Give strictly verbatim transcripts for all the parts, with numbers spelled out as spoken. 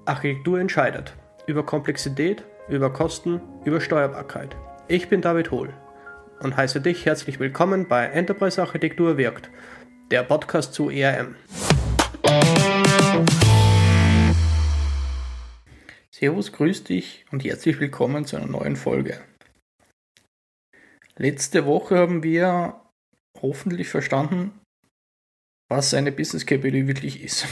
Architektur entscheidet. Über Komplexität, über Kosten, über Steuerbarkeit. Ich bin David Hohl und heiße dich herzlich willkommen bei Enterprise Architektur wirkt, der Podcast zu E R M. Servus, grüß dich und herzlich willkommen zu einer neuen Folge. Letzte Woche haben wir hoffentlich verstanden, was eine Business K P I wirklich ist.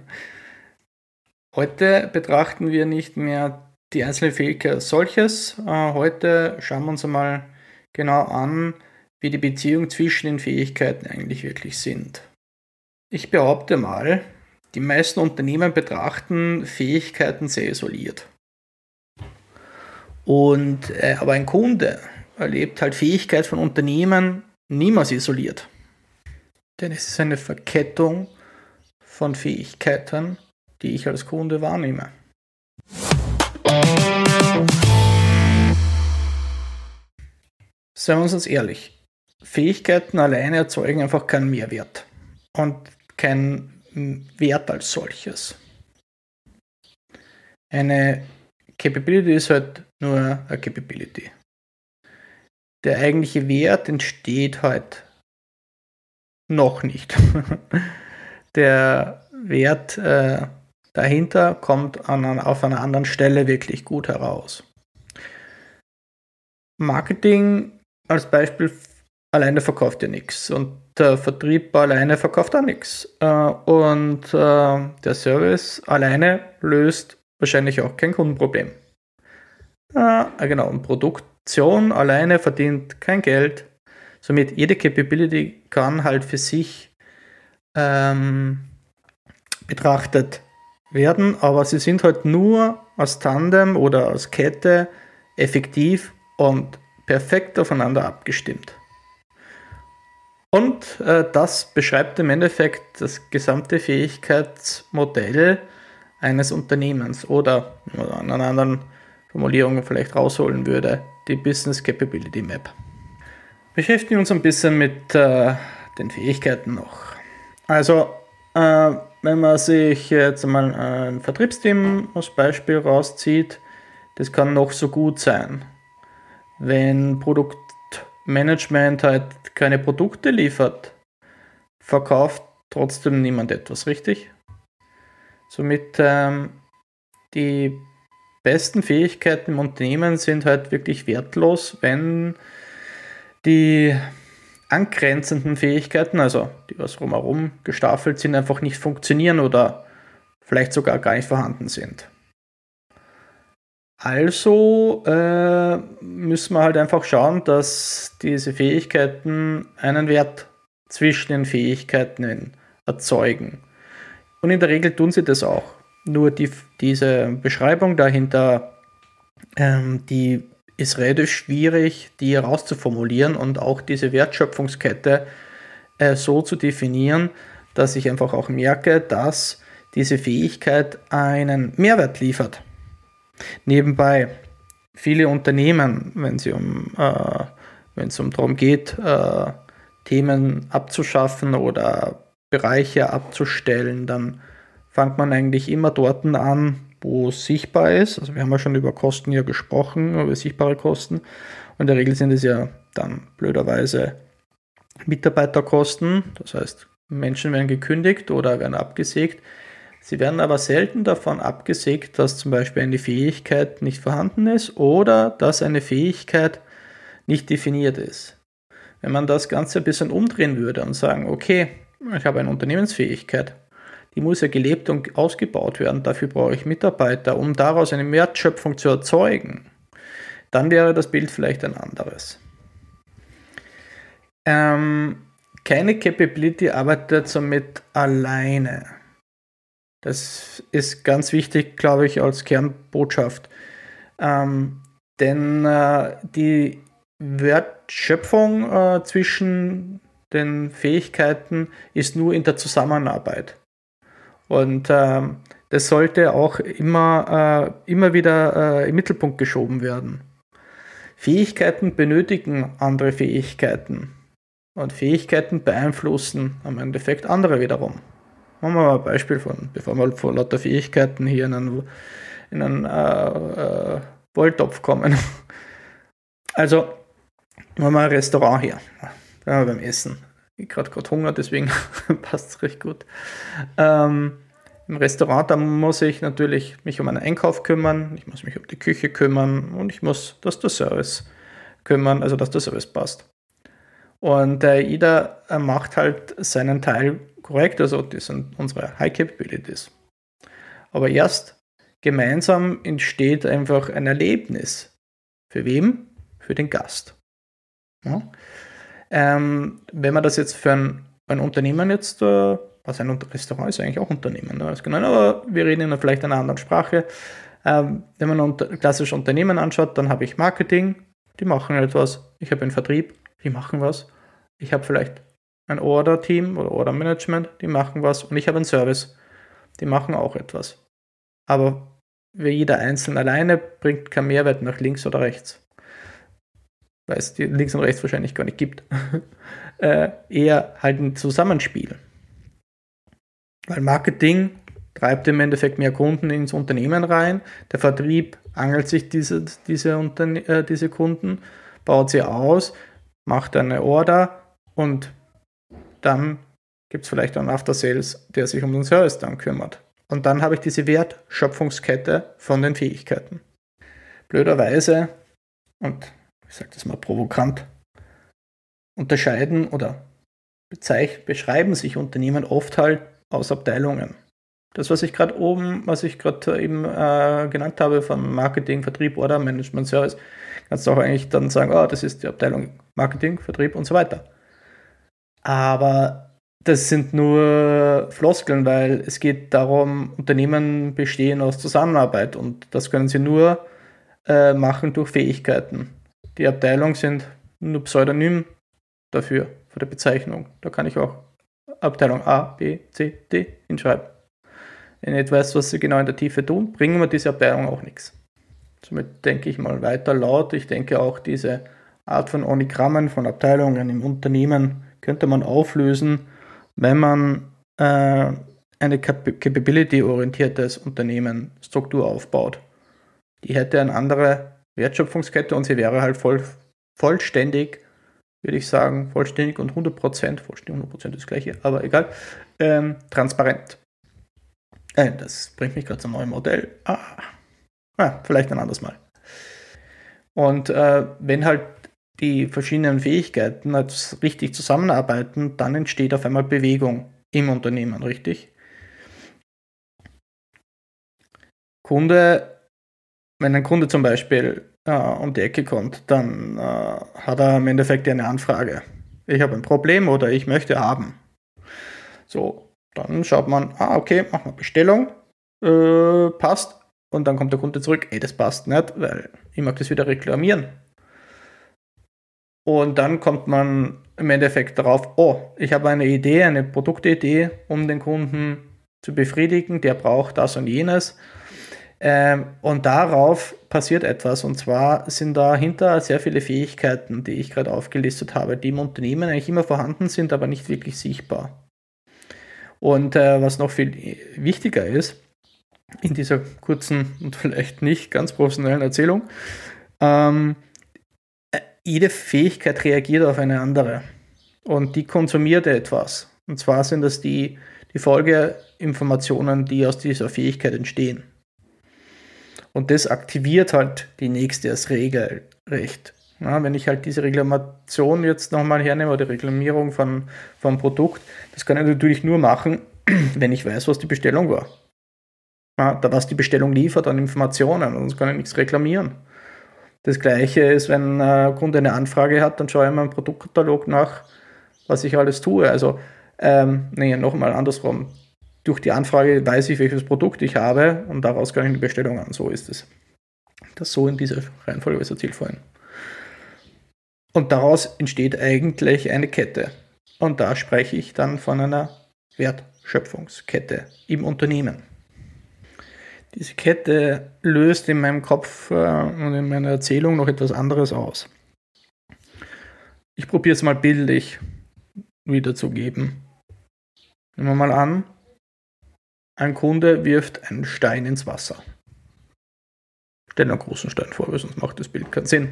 Heute betrachten wir nicht mehr die einzelne Fähigkeit als solches. Heute schauen wir uns einmal genau an, wie die Beziehung zwischen den Fähigkeiten eigentlich wirklich sind. Ich behaupte mal, die meisten Unternehmen betrachten Fähigkeiten sehr isoliert. Und, äh, aber ein Kunde erlebt halt Fähigkeit von Unternehmen niemals isoliert. Denn es ist eine Verkettung von Fähigkeiten, die ich als Kunde wahrnehme. Seien wir uns ehrlich, Fähigkeiten alleine erzeugen einfach keinen Mehrwert und keinen Wert als solches. Eine Capability ist halt nur eine Capability. Der eigentliche Wert entsteht halt noch nicht. Der Wert äh, dahinter kommt an, auf einer anderen Stelle wirklich gut heraus. Marketing als Beispiel alleine verkauft ja nichts und der Vertrieb alleine verkauft auch nichts. Äh, und äh, der Service alleine löst wahrscheinlich auch kein Kundenproblem. Äh, genau, und Produktion alleine verdient kein Geld. Somit jede Capability kann halt für sich ähm, betrachtet werden, aber sie sind halt nur als Tandem oder als Kette effektiv und perfekt aufeinander abgestimmt. Und äh, das beschreibt im Endeffekt das gesamte Fähigkeitsmodell eines Unternehmens oder, wenn man an einer anderen Formulierung vielleicht rausholen würde, die Business Capability Map. Beschäftigen wir uns ein bisschen mit äh, den Fähigkeiten noch. Also, äh, wenn man sich jetzt einmal ein Vertriebsteam als Beispiel rauszieht, das kann noch so gut sein. Wenn Produktmanagement halt keine Produkte liefert, verkauft trotzdem niemand etwas, richtig? Somit ähm, die besten Fähigkeiten im Unternehmen sind halt wirklich wertlos, wenn die angrenzenden Fähigkeiten, also die was rumherum gestaffelt sind, einfach nicht funktionieren oder vielleicht sogar gar nicht vorhanden sind. Also äh, müssen wir halt einfach schauen, dass diese Fähigkeiten einen Wert zwischen den Fähigkeiten erzeugen. Und in der Regel tun sie das auch. Nur die, diese Beschreibung dahinter, ähm, die ist relativ schwierig, die herauszuformulieren und auch diese Wertschöpfungskette äh, so zu definieren, dass ich einfach auch merke, dass diese Fähigkeit einen Mehrwert liefert. Nebenbei, viele Unternehmen, wenn sie um, äh, wenn es um darum geht, äh, Themen abzuschaffen oder Bereiche abzustellen, dann fängt man eigentlich immer dort an, wo es sichtbar ist. Also wir haben ja schon über Kosten ja gesprochen, über sichtbare Kosten. Und in der Regel sind es ja dann blöderweise Mitarbeiterkosten. Das heißt, Menschen werden gekündigt oder werden abgesägt. Sie werden aber selten davon abgesägt, dass zum Beispiel eine Fähigkeit nicht vorhanden ist oder dass eine Fähigkeit nicht definiert ist. Wenn man das Ganze ein bisschen umdrehen würde und sagen, okay, ich habe eine Unternehmensfähigkeit, die muss ja gelebt und ausgebaut werden. Dafür brauche ich Mitarbeiter, um daraus eine Wertschöpfung zu erzeugen. Dann wäre das Bild vielleicht ein anderes. Ähm, keine Capability arbeitet somit alleine. Das ist ganz wichtig, glaube ich, als Kernbotschaft. Ähm, denn äh, die Wertschöpfung äh, zwischen den Fähigkeiten ist nur in der Zusammenarbeit. Und äh, das sollte auch immer, äh, immer wieder äh, im Mittelpunkt geschoben werden. Fähigkeiten benötigen andere Fähigkeiten. Und Fähigkeiten beeinflussen am Endeffekt andere wiederum. Machen wir mal ein Beispiel von, bevor wir vor lauter Fähigkeiten hier in einen, in einen äh, äh, Wolltopf kommen. Also, machen wir ein Restaurant hier. Ja, beim Essen. Ich habe gerade Hunger, deswegen passt es recht gut. Ähm, Im Restaurant, da muss ich natürlich mich um einen Einkauf kümmern, ich muss mich um die Küche kümmern und ich muss, dass der Service kümmern, also dass der Service passt. Und äh, jeder äh, macht halt seinen Teil korrekt, also das sind unsere High Capabilities. Aber erst gemeinsam entsteht einfach ein Erlebnis. Für wem? Für den Gast. Ja? Ähm, wenn man das jetzt für ein, ein Unternehmen jetzt, äh, was ein Restaurant ist eigentlich auch Unternehmen, ne? Genau, aber wir reden in vielleicht einer anderen Sprache. Ähm, wenn man ein unter, klassisches Unternehmen anschaut, dann habe ich Marketing, die machen etwas. Ich habe einen Vertrieb, die machen was. Ich habe vielleicht ein Order-Team oder Order-Management, die machen was. Und ich habe einen Service, die machen auch etwas. Aber wie jeder Einzelne alleine bringt keinen Mehrwert nach links oder rechts. Weil es die links und rechts wahrscheinlich gar nicht gibt. äh, eher halt ein Zusammenspiel. Weil Marketing treibt im Endeffekt mehr Kunden ins Unternehmen rein. Der Vertrieb angelt sich diese, diese, Unterne- äh, diese Kunden, baut sie aus, macht eine Order und dann gibt es vielleicht einen After Sales, der sich um den Service dann kümmert. Und dann habe ich diese Wertschöpfungskette von den Fähigkeiten. Blöderweise, und ich sage das mal provokant, unterscheiden oder bezeich- beschreiben sich Unternehmen oft halt aus Abteilungen. Das, was ich gerade oben, was ich gerade eben äh, genannt habe, von Marketing, Vertrieb, Order, Management, Service, kannst du auch eigentlich dann sagen, oh, das ist die Abteilung Marketing, Vertrieb und so weiter. Aber das sind nur Floskeln, weil es geht darum, Unternehmen bestehen aus Zusammenarbeit und das können sie nur äh, machen durch Fähigkeiten. Die Abteilungen sind nur Pseudonym dafür, für die Bezeichnung. Da kann ich auch Abteilung A, B, C, D hinschreiben. Wenn ich nicht weiß, was sie genau in der Tiefe tun, bringen wir diese Abteilung auch nichts. Somit denke ich mal weiter laut. Ich denke auch diese Art von Onigrammen von Abteilungen im Unternehmen könnte man auflösen, wenn man äh, eine Capability-orientiertes Unternehmen Struktur aufbaut. Die hätte eine andere Wertschöpfungskette und sie wäre halt voll, vollständig, würde ich sagen, vollständig und hundert Prozent, vollständig hundert Prozent ist das gleiche, aber egal, ähm, transparent. Äh, das bringt mich gerade zum neuen Modell. Ah, ah, vielleicht ein anderes Mal. Und äh, wenn halt die verschiedenen Fähigkeiten halt richtig zusammenarbeiten, dann entsteht auf einmal Bewegung im Unternehmen, richtig? Kunde, wenn ein Kunde zum Beispiel äh, um die Ecke kommt, dann äh, hat er im Endeffekt eine Anfrage. Ich habe ein Problem oder ich möchte haben. So, dann schaut man, ah, okay, machen wir Bestellung, äh, passt. Und dann kommt der Kunde zurück, ey, das passt nicht, weil ich mag das wieder reklamieren. Und dann kommt man im Endeffekt darauf, oh, ich habe eine Idee, eine Produktidee, um den Kunden zu befriedigen, der braucht das und jenes. Ähm, und darauf passiert etwas. Und zwar sind dahinter sehr viele Fähigkeiten, die ich gerade aufgelistet habe, die im Unternehmen eigentlich immer vorhanden sind, aber nicht wirklich sichtbar. Und äh, was noch viel wichtiger ist, in dieser kurzen und vielleicht nicht ganz professionellen Erzählung, ähm, jede Fähigkeit reagiert auf eine andere und die konsumiert etwas. Und zwar sind das die, die Folgeinformationen, die aus dieser Fähigkeit entstehen. Und das aktiviert halt die nächste als Regelrecht. Ja, wenn ich halt diese Reklamation jetzt nochmal hernehme oder die Reklamierung von, vom Produkt, das kann ich natürlich nur machen, wenn ich weiß, was die Bestellung war. Ja, da was die Bestellung liefert an Informationen, sonst kann ich nichts reklamieren. Das gleiche ist, wenn ein Kunde eine Anfrage hat, dann schaue ich mir im Produktkatalog nach, was ich alles tue. Also, ähm, nee, nochmal andersrum. Durch die Anfrage weiß ich, welches Produkt ich habe und daraus kann ich die Bestellung an. So ist es. Das so in dieser Reihenfolge, was erzählt vorhin. Und daraus entsteht eigentlich eine Kette. Und da spreche ich dann von einer Wertschöpfungskette im Unternehmen. Diese Kette löst in meinem Kopf äh, und in meiner Erzählung noch etwas anderes aus. Ich probiere es mal bildlich wiederzugeben. Nehmen wir mal an, ein Kunde wirft einen Stein ins Wasser. Stell einen großen Stein vor, weil sonst macht das Bild keinen Sinn.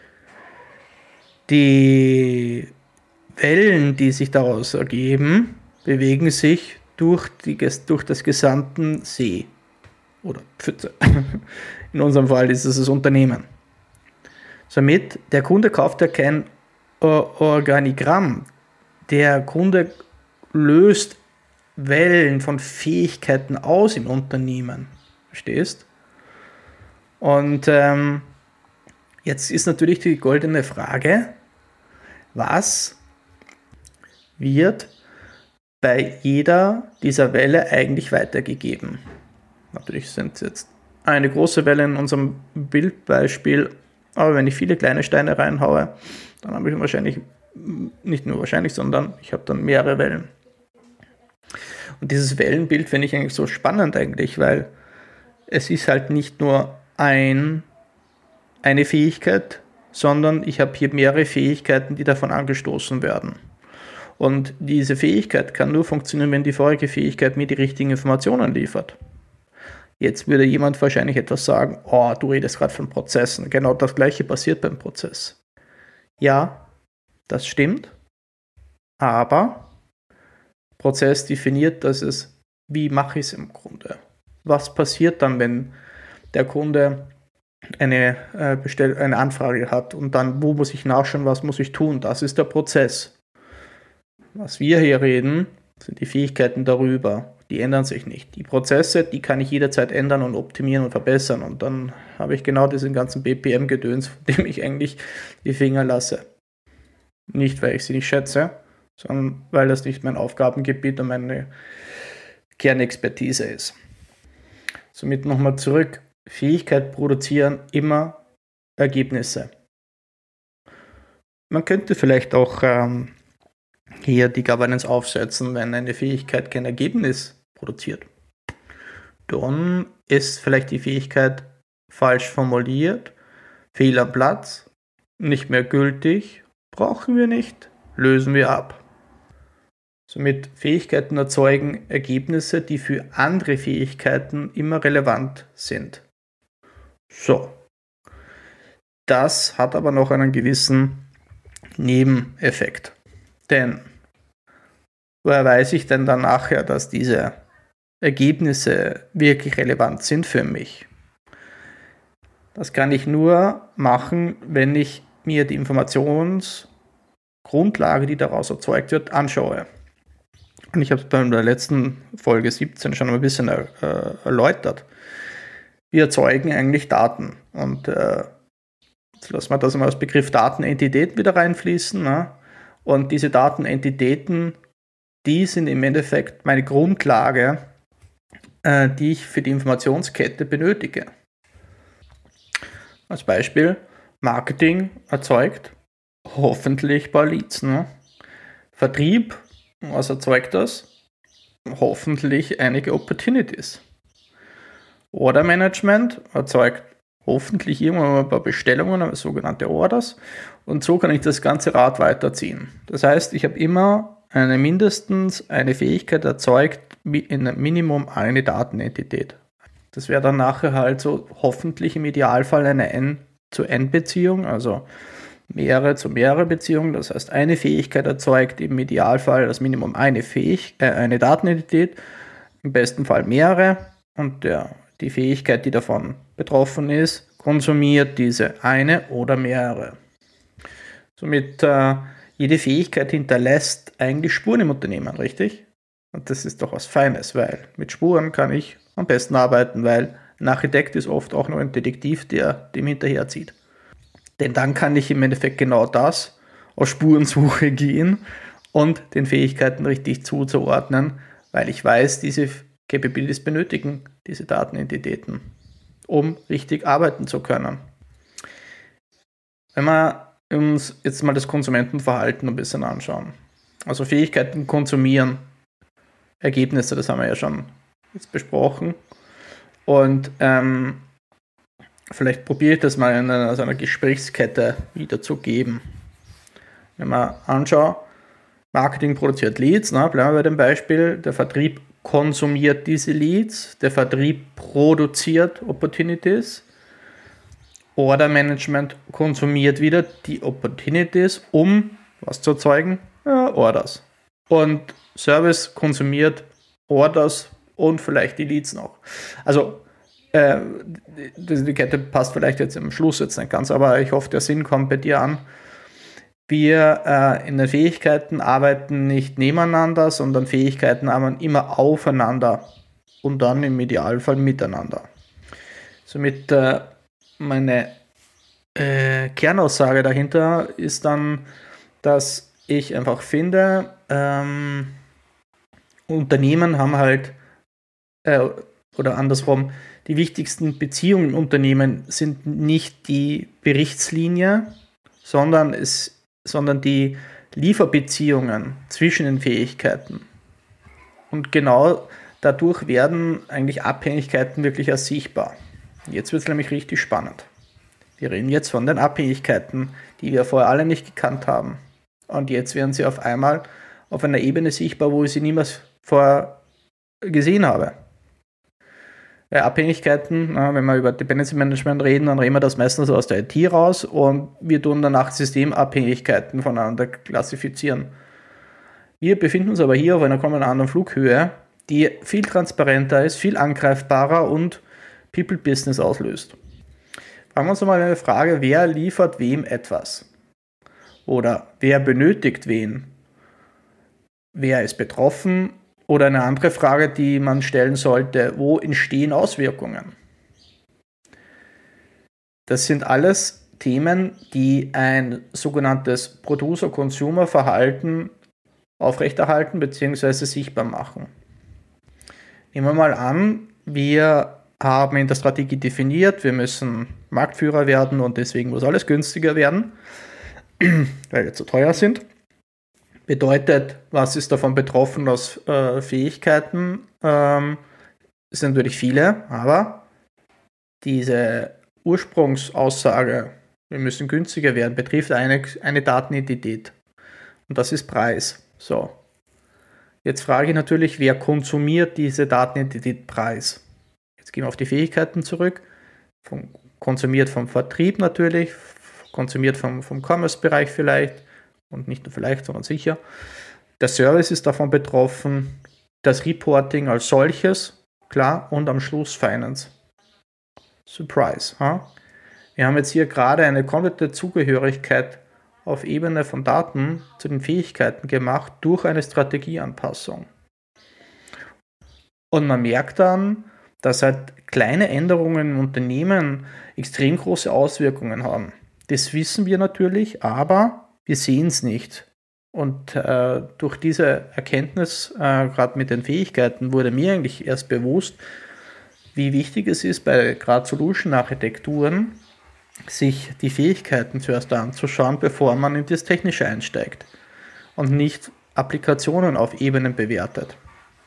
Die Wellen, die sich daraus ergeben, bewegen sich durch, die, durch das gesamte See oder Pfütze. In unserem Fall ist es das Unternehmen. Somit, der Kunde kauft ja kein Organigramm. Der Kunde löst Wellen von Fähigkeiten aus im Unternehmen. Verstehst? Und ähm, jetzt ist natürlich die goldene Frage, was wird bei jeder dieser Welle eigentlich weitergegeben? Natürlich sind es jetzt eine große Welle in unserem Bildbeispiel, aber wenn ich viele kleine Steine reinhaue, dann habe ich wahrscheinlich, nicht nur wahrscheinlich, sondern ich habe dann mehrere Wellen. Und dieses Wellenbild finde ich eigentlich so spannend eigentlich, weil es ist halt nicht nur ein, eine Fähigkeit, sondern ich habe hier mehrere Fähigkeiten, die davon angestoßen werden. Und diese Fähigkeit kann nur funktionieren, wenn die vorige Fähigkeit mir die richtigen Informationen liefert. Jetzt würde jemand wahrscheinlich etwas sagen, oh, du redest gerade von Prozessen. Genau das Gleiche passiert beim Prozess. Ja, das stimmt, aber Prozess definiert, dass es, wie mache ich es im Grunde? Was passiert dann, wenn der Kunde eine, äh, Bestell- eine Anfrage hat und dann, wo muss ich nachschauen, was muss ich tun? Das ist der Prozess. Was wir hier reden, sind die Fähigkeiten darüber. Die ändern sich nicht. Die Prozesse, die kann ich jederzeit ändern und optimieren und verbessern. Und dann habe ich genau diesen ganzen B P M-Gedöns, von dem ich eigentlich die Finger lasse. Nicht, weil ich sie nicht schätze, sondern weil das nicht mein Aufgabengebiet und meine Kernexpertise ist. Somit nochmal zurück. Fähigkeit produzieren immer Ergebnisse. Man könnte vielleicht auch ähm, hier die Governance aufsetzen, wenn eine Fähigkeit kein Ergebnis produziert. Dann ist vielleicht die Fähigkeit falsch formuliert, fehl am Platz, nicht mehr gültig, brauchen wir nicht, lösen wir ab. Somit Fähigkeiten erzeugen Ergebnisse, die für andere Fähigkeiten immer relevant sind. So. Das hat aber noch einen gewissen Nebeneffekt. Denn woher weiß ich denn dann nachher, dass diese Ergebnisse wirklich relevant sind für mich? Das kann ich nur machen, wenn ich mir die Informationsgrundlage, die daraus erzeugt wird, anschaue. Und ich habe es bei der letzten Folge siebzehn schon ein bisschen äh, erläutert. Wir erzeugen eigentlich Daten. Und äh, jetzt lassen wir das mal als Begriff Datenentitäten wieder reinfließen. Ne? Und diese Datenentitäten, die sind im Endeffekt meine Grundlage, äh, die ich für die Informationskette benötige. Als Beispiel, Marketing erzeugt hoffentlich ein paar Leads. Ne? Vertrieb, was erzeugt das? Hoffentlich einige Opportunities. Order Management erzeugt hoffentlich irgendwann mal ein paar Bestellungen, sogenannte Orders. Und so kann ich das ganze Rad weiterziehen. Das heißt, ich habe immer eine mindestens eine Fähigkeit erzeugt, in einem Minimum eine Datenentität. Das wäre dann nachher halt so hoffentlich im Idealfall eine N-zu-N-Beziehung, also mehrere zu mehrere Beziehungen. Das heißt, eine Fähigkeit erzeugt im Idealfall das Minimum eine, Fähig äh, eine Datenentität, im besten Fall mehrere. Und der, die Fähigkeit, die davon betroffen ist, konsumiert diese eine oder mehrere. Somit äh, jede Fähigkeit hinterlässt eigentlich Spuren im Unternehmen, richtig? Und das ist doch was Feines, weil mit Spuren kann ich am besten arbeiten, weil ein Architekt ist oft auch nur ein Detektiv, der dem hinterherzieht. Denn dann kann ich im Endeffekt genau das auf Spurensuche gehen und den Fähigkeiten richtig zuzuordnen, weil ich weiß, diese Capabilities benötigen diese Datenentitäten, um richtig arbeiten zu können. Wenn wir uns jetzt mal das Konsumentenverhalten ein bisschen anschauen, also Fähigkeiten konsumieren, Ergebnisse, das haben wir ja schon jetzt besprochen. Und ähm, vielleicht probiere ich das mal in einer, also einer Gesprächskette wiederzugeben. Wenn man anschaut, Marketing produziert Leads, ne, bleiben wir bei dem Beispiel, der Vertrieb konsumiert diese Leads, der Vertrieb produziert Opportunities, Order Management konsumiert wieder die Opportunities, um was zu erzeugen? Ja, Orders. Und Service konsumiert Orders und vielleicht die Leads noch. Also äh, die Kette passt vielleicht jetzt am Schluss jetzt nicht ganz, aber ich hoffe, der Sinn kommt bei dir an. Wir äh, in den Fähigkeiten arbeiten nicht nebeneinander, sondern Fähigkeiten arbeiten immer aufeinander und dann im Idealfall miteinander. Somit äh, meine äh, Kernaussage dahinter ist dann, dass ich einfach finde, ähm, Unternehmen haben halt, äh, oder andersrum, die wichtigsten Beziehungen im Unternehmen sind nicht die Berichtslinie, sondern, es, sondern die Lieferbeziehungen zwischen den Fähigkeiten. Und genau dadurch werden eigentlich Abhängigkeiten wirklich erst sichtbar. Jetzt wird es nämlich richtig spannend. Wir reden jetzt von den Abhängigkeiten, die wir vorher alle nicht gekannt haben. Und jetzt werden sie auf einmal auf einer Ebene sichtbar, wo ich sie niemals vorher gesehen habe. Äh, Abhängigkeiten, äh, wenn wir über Dependency Management reden, dann reden wir das meistens aus der I T raus und wir tun danach Systemabhängigkeiten voneinander klassifizieren. Wir befinden uns aber hier auf einer komplett anderen Flughöhe, die viel transparenter ist, viel angreifbarer und People-Business auslöst. Fragen wir uns mal eine Frage, wer liefert wem etwas? Oder wer benötigt wen? Wer ist betroffen? Oder eine andere Frage, die man stellen sollte, wo entstehen Auswirkungen? Das sind alles Themen, die ein sogenanntes Producer-Consumer-Verhalten aufrechterhalten bzw. sichtbar machen. Nehmen wir mal an, wir haben in der Strategie definiert, wir müssen Marktführer werden und deswegen muss alles günstiger werden, weil wir zu teuer sind. Bedeutet, was ist davon betroffen aus äh, Fähigkeiten? Ähm, es sind natürlich viele, aber diese Ursprungsaussage, wir müssen günstiger werden, betrifft eine, eine Datenidentität. Und das ist Preis. So. Jetzt frage ich natürlich, wer konsumiert diese Datenidentität Preis? Jetzt gehen wir auf die Fähigkeiten zurück. Vom, konsumiert vom Vertrieb natürlich, konsumiert vom, vom Commerce-Bereich vielleicht und nicht nur vielleicht, sondern sicher. Der Service ist davon betroffen, das Reporting als solches, klar, und am Schluss Finance. Surprise. Huh? Wir haben jetzt hier gerade eine komplette Zugehörigkeit auf Ebene von Daten zu den Fähigkeiten gemacht durch eine Strategieanpassung. Und man merkt dann, dass halt kleine Änderungen im Unternehmen extrem große Auswirkungen haben. Das wissen wir natürlich, aber wir sehen es nicht. Und äh, durch diese Erkenntnis, äh, gerade mit den Fähigkeiten, wurde mir eigentlich erst bewusst, wie wichtig es ist, bei gerade Solution-Architekturen, sich die Fähigkeiten zuerst anzuschauen, bevor man in das Technische einsteigt und nicht Applikationen auf Ebenen bewertet.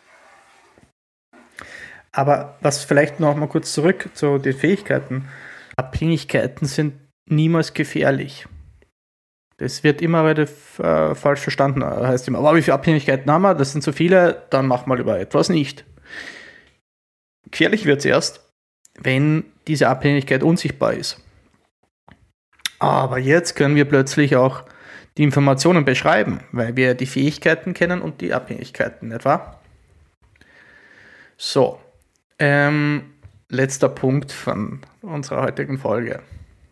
Aber was vielleicht noch mal kurz zurück zu den Fähigkeiten. Abhängigkeiten sind niemals gefährlich. Das wird immer wieder äh, falsch verstanden. Das heißt immer, aber wie viele Abhängigkeiten haben wir? Das sind so viele, dann machen wir lieber etwas nicht. Gefährlich wird es erst, wenn diese Abhängigkeit unsichtbar ist. Aber jetzt können wir plötzlich auch die Informationen beschreiben, weil wir die Fähigkeiten kennen und die Abhängigkeiten, nicht wahr? So, ähm, letzter Punkt von unserer heutigen Folge.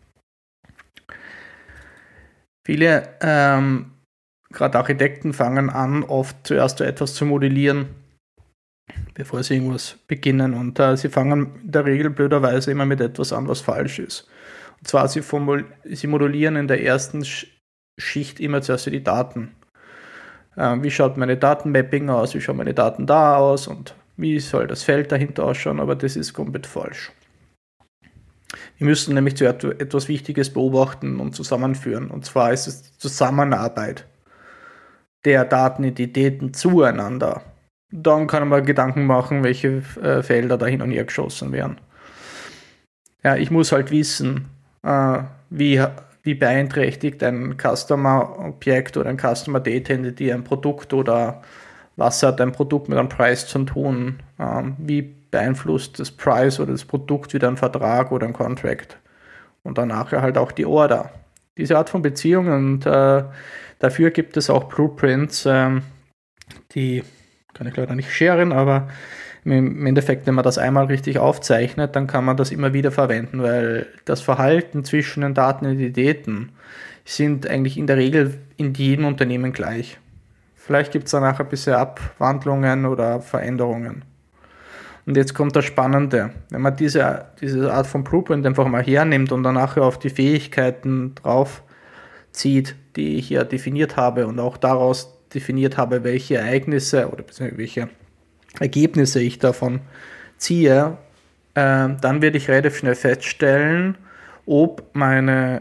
Viele, ähm, gerade Architekten, fangen an, oft zuerst so etwas zu modellieren, bevor sie irgendwas beginnen. Und äh, sie fangen in der Regel blöderweise immer mit etwas an, was falsch ist. Und zwar, sie, formul- sie modellieren in der ersten Sch- Schicht immer zuerst die Daten. Äh, wie schaut meine Datenmapping aus? Wie schauen meine Daten da aus? Und wie soll das Feld dahinter ausschauen? Aber das ist komplett falsch. Wir müssen nämlich zuerst etwas Wichtiges beobachten und zusammenführen. Und zwar ist es die Zusammenarbeit der Datenidentitäten zueinander. Dann kann man Gedanken machen, welche äh, Felder da hin und her geschossen werden. Ja, ich muss halt wissen, äh, wie, wie beeinträchtigt ein Customer-Objekt oder ein Customer-Data-Entity ein Produkt oder Was hat ein Produkt mit einem Preis zu tun? Ähm, wie beeinflusst das Preis oder das Produkt wieder einen Vertrag oder ein Contract? Und dann nachher halt auch die Order. Diese Art von Beziehungen, und äh, dafür gibt es auch Blueprints, ähm, die kann ich leider nicht sharen, aber im Endeffekt, wenn man das einmal richtig aufzeichnet, dann kann man das immer wieder verwenden, weil das Verhalten zwischen den Datenentitäten sind eigentlich in der Regel in jedem Unternehmen gleich. Vielleicht gibt es danach ein bisschen Abwandlungen oder Veränderungen. Und jetzt kommt das Spannende. Wenn man diese, diese Art von Blueprint einfach mal hernimmt und dann nachher auf die Fähigkeiten drauf zieht, die ich ja definiert habe und auch daraus definiert habe, welche Ereignisse oder welche Ergebnisse ich davon ziehe, äh, dann werde ich relativ schnell feststellen, ob meine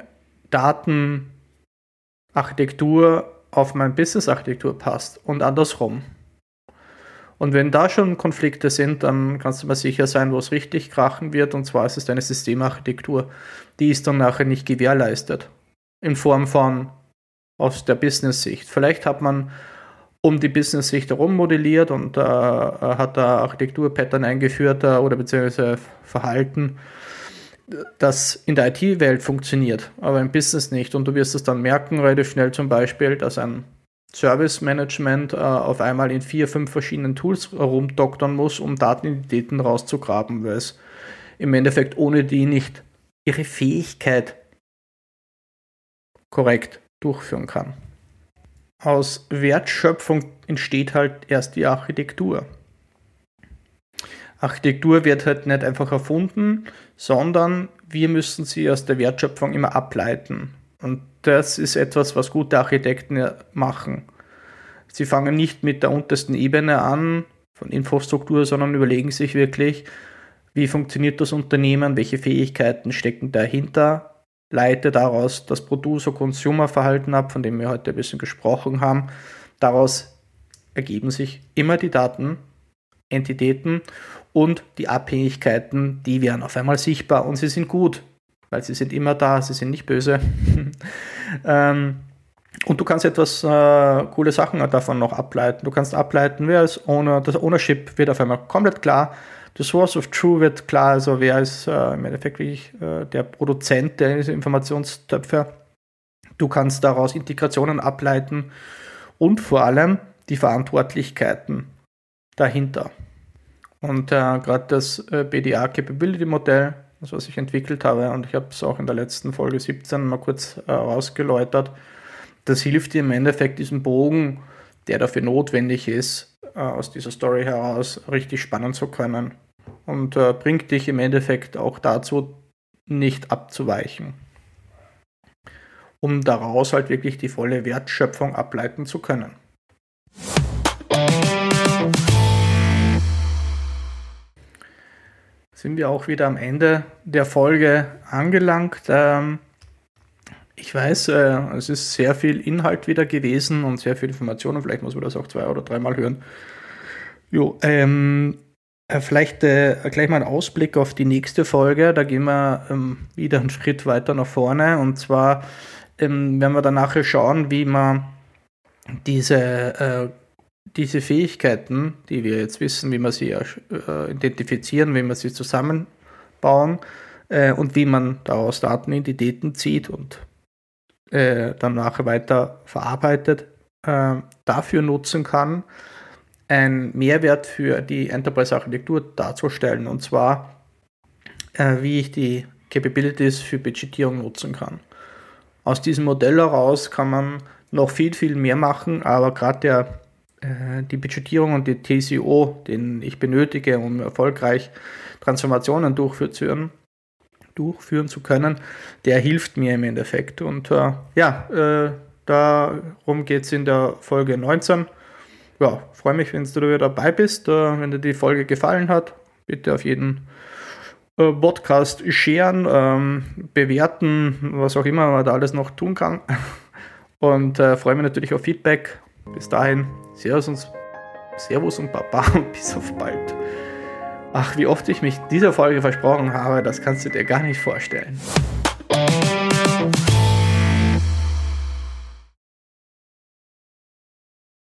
Datenarchitektur auf meine Business-Architektur passt und andersrum. Und wenn da schon Konflikte sind, dann kannst du mal sicher sein, wo es richtig krachen wird, und zwar ist es deine Systemarchitektur. Die ist dann nachher nicht gewährleistet. In Form von aus der Business-Sicht. Vielleicht hat man um die Business-Sicht herum modelliert und äh, hat da Architektur-Pattern eingeführt äh, oder beziehungsweise Verhalten, das in der I T-Welt funktioniert, aber im Business nicht. Und du wirst es dann merken, relativ schnell zum Beispiel, dass ein Service-Management äh, auf einmal in vier, fünf verschiedenen Tools herumdoktern muss, um Datenidentitäten rauszugraben, weil es im Endeffekt ohne die nicht ihre Fähigkeit korrekt durchführen kann. Aus Wertschöpfung entsteht halt erst die Architektur. Architektur wird halt nicht einfach erfunden, sondern wir müssen sie aus der Wertschöpfung immer ableiten. Und das ist etwas, was gute Architekten machen. Sie fangen nicht mit der untersten Ebene an von Infrastruktur, sondern überlegen sich wirklich, wie funktioniert das Unternehmen, welche Fähigkeiten stecken dahinter, leite daraus das Producer-Consumer-Verhalten ab, von dem wir heute ein bisschen gesprochen haben. Daraus ergeben sich immer die Daten, Entitäten und die Abhängigkeiten, die werden auf einmal sichtbar und sie sind gut, weil sie sind immer da, sie sind nicht böse. ähm, und du kannst etwas äh, coole Sachen davon noch ableiten. Du kannst ableiten, wer ist Owner, das Ownership wird auf einmal komplett klar. The Source of True wird klar, also wer ist äh, im Endeffekt wirklich äh, der Produzent der Informationstöpfe. Du kannst daraus Integrationen ableiten und vor allem die Verantwortlichkeiten dahinter. Und äh, gerade das äh, B D A Capability Modell, das was ich entwickelt habe, und ich habe es auch in der letzten Folge siebzehn mal kurz äh, rausgeläutert, das hilft dir im Endeffekt diesen Bogen, der dafür notwendig ist, äh, aus dieser Story heraus richtig spannen zu können. Und äh, bringt dich im Endeffekt auch dazu, nicht abzuweichen, um daraus halt wirklich die volle Wertschöpfung ableiten zu können. Sind wir auch wieder am Ende der Folge angelangt. Ähm, ich weiß, äh, es ist sehr viel Inhalt wieder gewesen und sehr viel Informationen. Vielleicht muss man das auch zwei oder dreimal hören. Jo, ähm, Vielleicht äh, gleich mal einen Ausblick auf die nächste Folge. Da gehen wir ähm, wieder einen Schritt weiter nach vorne. Und zwar ähm, werden wir dann nachher schauen, wie man diese, äh, diese Fähigkeiten, die wir jetzt wissen, wie man sie äh, identifizieren, wie man sie zusammenbauen äh, und wie man daraus Datenidentitäten zieht und äh, dann nachher weiter verarbeitet, äh, dafür nutzen kann, einen Mehrwert für die Enterprise-Architektur darzustellen, und zwar, äh, wie ich die Capabilities für Budgetierung nutzen kann. Aus diesem Modell heraus kann man noch viel, viel mehr machen, aber gerade der äh, die Budgetierung und die T C O, den ich benötige, um erfolgreich Transformationen durchführen, durchführen zu können, der hilft mir im Endeffekt. Und äh, ja, äh, darum geht es in der Folge neunzehn. Ja, freue mich, wenn du wieder dabei bist. Äh, wenn dir die Folge gefallen hat, bitte auf jeden äh, Podcast sharen, ähm, bewerten, was auch immer man da alles noch tun kann. Und äh, freue mich natürlich auf Feedback. Bis dahin, Servus und, Servus und Baba und bis auf bald. Ach, wie oft ich mich dieser Folge versprochen habe, das kannst du dir gar nicht vorstellen.